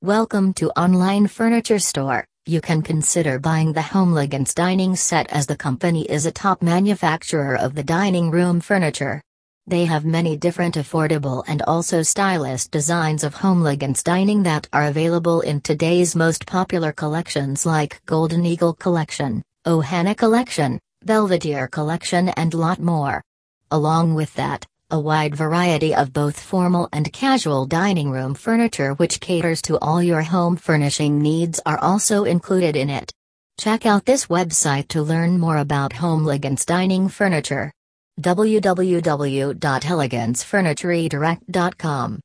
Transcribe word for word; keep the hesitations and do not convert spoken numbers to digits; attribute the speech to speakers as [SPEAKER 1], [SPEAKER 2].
[SPEAKER 1] Welcome to Online Furniture Store. You can consider buying the Homeligans dining set as the company is a top manufacturer of the dining room furniture. They have many different affordable and also stylish designs of Homeligans dining that are available in today's most popular collections like Golden Eagle Collection, Ohana Collection, Belvedere Collection and lot more. Along with that, a wide variety of both formal and casual dining room furniture which caters to all your home furnishing needs are also included in it. Check out this website to learn more about Homeligans dining furniture. w w w dot elegance furniture direct dot com